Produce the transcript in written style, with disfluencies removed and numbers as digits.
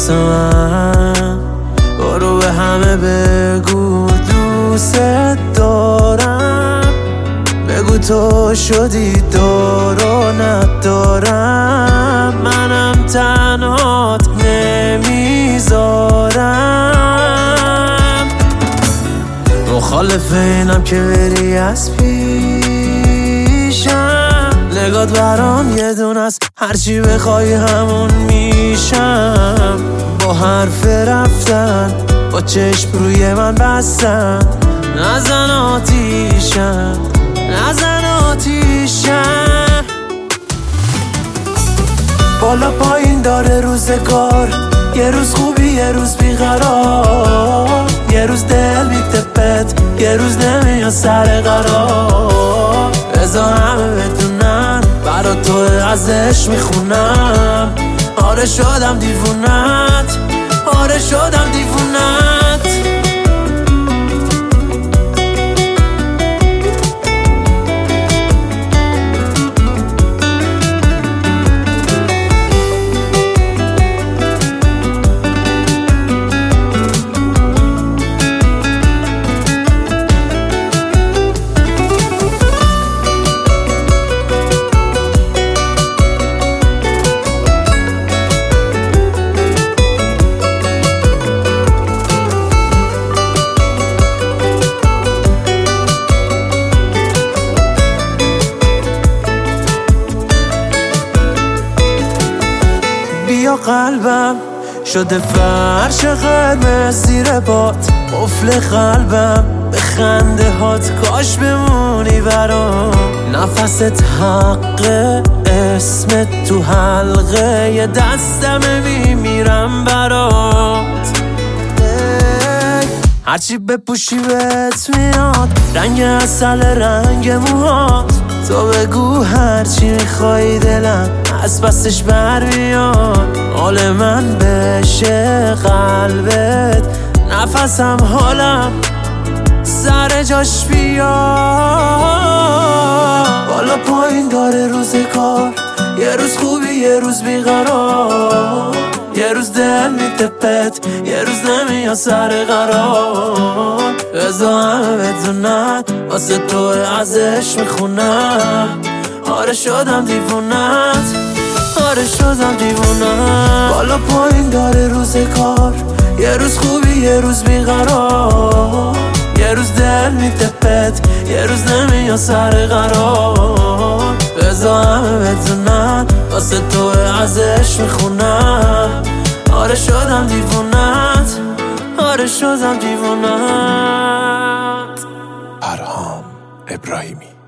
واسه من. برو به همه بگو دوست دارم، بگو تو شدی دارو ندارم، منم تنهات نمیذارم. مخالف اینم که بری از پیشم، نگات برام یه دونه است، هرچی بخوای همون میشم. با حرف رفتن با چشم روی من بستن، نزن آتیشم نزن آتیشم. بالا پایین داره روزگار، یه روز خوبی یه روز بیقرار، یه روز دل میتپت یه روز نمیاد سر قرار. بذار همه بدونن برا تو ازش میخونم، آره شدم دیوونت، آره شدم دیوونت. بیا قلبم شده فرش قرمز زیر باد، قفل قلبم به خنده هات، کاش بمونی برام. نفست حقه اسمت تو حلقه، یه دستم میمیرم برات. هرچی بپوشی بهت میاد، رنگ عسل رنگ موهات. تو بگو هرچی میخوای دلم از پسش بر میاد. حال من بشه قلبت، نفسم حالم سر جاش بیاد. بالا پایین داره روزگار، یه روز خوبی یه روز بیقرار، یه روز دل میتپت یه روز نمیاد سر قرار. بذار همه بدونن واسه تو ازش میخونم، آره شدم دیوونت، آره شدم دیوونت. بالا پایین داره روزگار، یه روز خوبی یه روز بیقرار، یه روز دل میتپت یه روز نمیاد سر قرار. بذار همه بدونن واسه تو ازش میخونم، آره شدم دیوونت، آره شدم دیوونت. پرهام ابراهیمی.